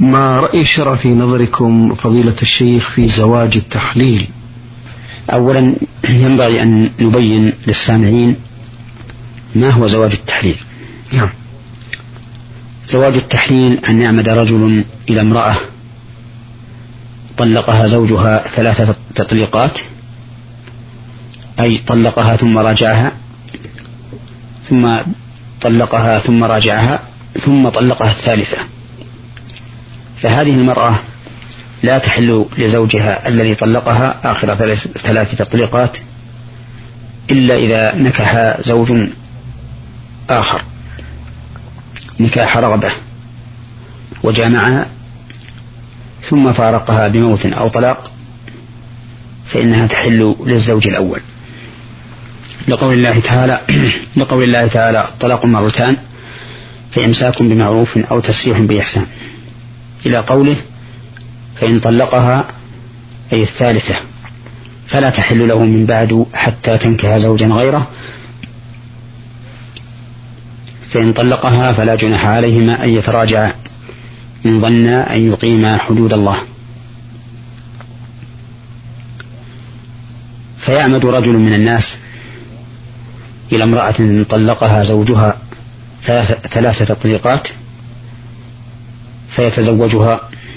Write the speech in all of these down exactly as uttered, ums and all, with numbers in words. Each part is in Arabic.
ما رأي الشرع في نظركم فضيلة الشيخ في زواج التحليل؟ أولا ينبغي أن نبين للسامعين ما هو زواج التحليل. نعم. زواج التحليل أن يعمد رجل إلى امرأة طلقها زوجها ثلاثة تطليقات، أي طلقها ثم راجعها، ثم طلقها ثم راجعها، ثم طلقها الثالثة، فهذه المرأة لا تحل لزوجها الذي طلقها آخر ثلاث تطليقات إلا إذا نكح زوج آخر نكاح رغبة وجامعها ثم فارقها بموت أو طلاق، فإنها تحل للزوج الأول، لقول الله تعالى لقول الله تعالى الطلاق مرتان فإمساك بمعروف أو تسريح بإحسان، إلى قوله فإن طلقها أي الثالثة فلا تحل له من بعد حتى تنكح زوجا غيره، فإن طلقها فلا جناح عليهما أن يتراجعا إن ظنا أن يقيما حدود الله. فيعمد رجل من الناس إلى امرأة طلقها زوجها ثلاثة تطليقات فيتزوجها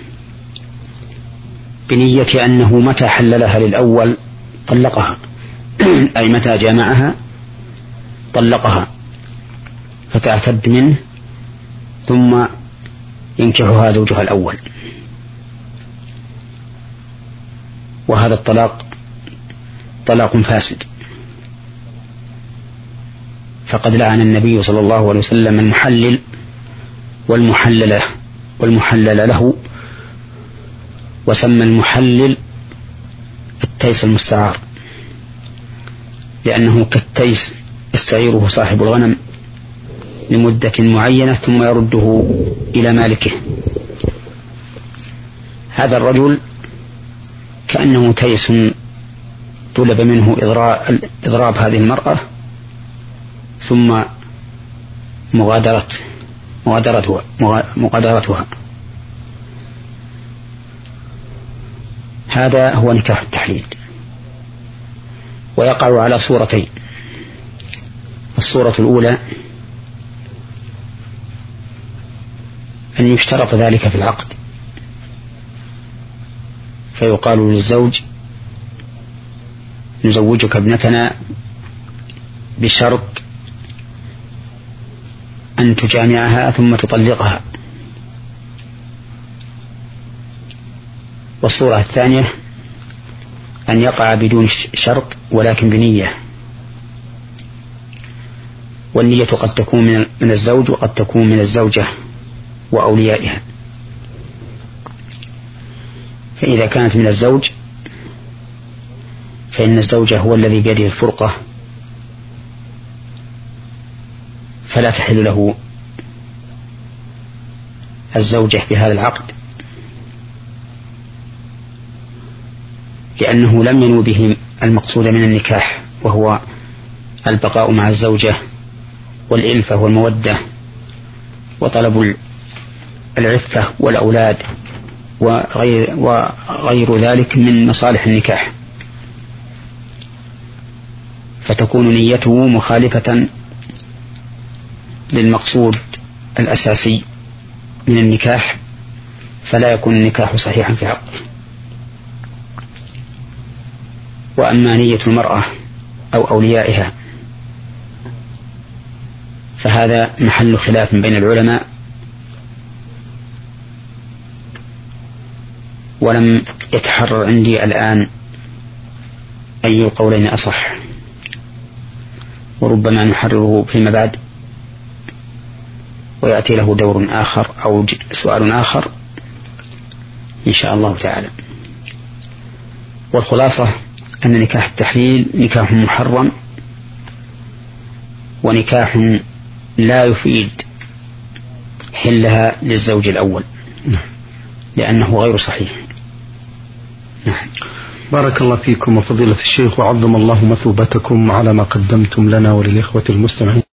بنية أنه متى حللها للأول طلقها أي متى جامعها طلقها فتعتد منه ثم ينكحها زوجها الأول، وهذا الطلاق طلاق فاسد، فقد لعن النبي صلى الله عليه وسلم المحلل والمحلل والمحلل له، وسمى المحلل التيس المستعار، لأنه كالتيس يستعيره صاحب الغنم لمدة معينة ثم يرده إلى مالكه. هذا الرجل كأنه تيس طلب منه إضراب هذه المرأة ثم مغادرة مغادرتها, مغادرتها. هذا هو نكاح التحليل، ويقع على صورتين. الصورة الأولى أن يشترط ذلك في العقد، فيقال للزوج نزوجك ابنتنا بشرط أن تجامعها ثم تطلقها. والصورة الثانية أن يقع بدون شرط ولكن بنية، والنية قد تكون من الزوج وقد تكون من الزوجة وأوليائها. فإذا كانت من الزوج فإن الزوج هو الذي بيده الفرقة، فلا تحل له الزوجة بهذا العقد، لأنه لم ينو به المقصود من النكاح، وهو البقاء مع الزوجة والإلفة والمودة وطلب العفة والأولاد وغير, وغير ذلك من مصالح النكاح، فتكون نيته مخالفة للمقصود الأساسي من النكاح، فلا يكون النكاح صحيحا في حقه. وأما نية المرأة أو أوليائها فهذا محل خلاف بين العلماء، ولم يتحرر عندي الآن أي القولين أصح، وربما نحرره فيما بعد ويأتي له دور آخر أو سؤال آخر إن شاء الله تعالى. والخلاصة أن نكاح التحليل نكاح محرم، ونكاح لا يفيد حلها للزوج الأول لأنه غير صحيح. نعم. بارك الله فيكم وفضيلة الشيخ، وعظم الله مثوبتكم على ما قدمتم لنا وللإخوة المستمعين.